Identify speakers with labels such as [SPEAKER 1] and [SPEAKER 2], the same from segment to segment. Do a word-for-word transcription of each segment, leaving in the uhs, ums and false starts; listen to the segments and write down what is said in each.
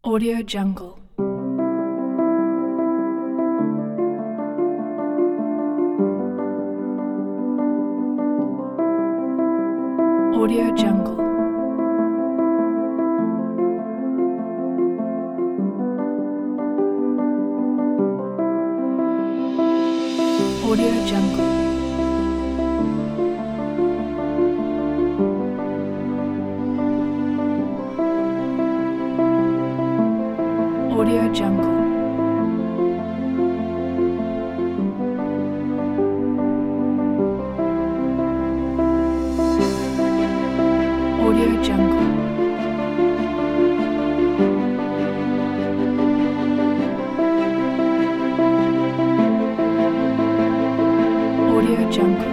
[SPEAKER 1] Audio Jungle. Audio Jungle. Audio Jungle. Audio Jungle. Audio Jungle. Audio Jungle.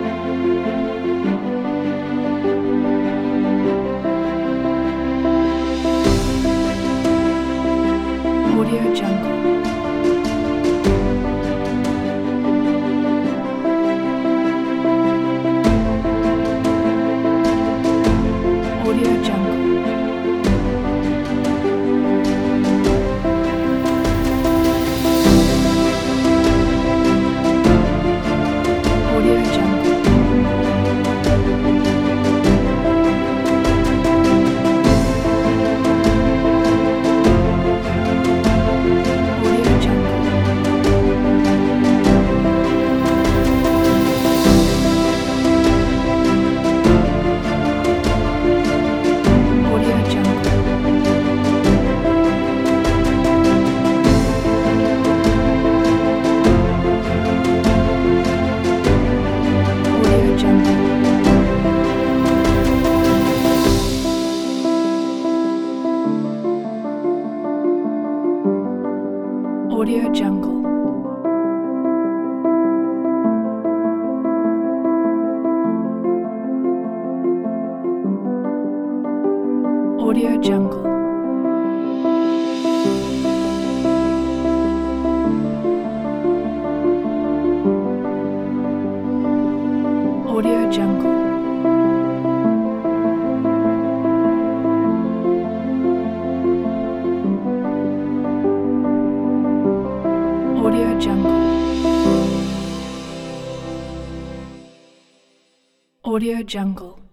[SPEAKER 1] Audio Jungle. Audio Jungle. Audio Jungle. Audio Jungle. Audio Jungle. Audio Jungle. Audio Jungle. Audio Jungle.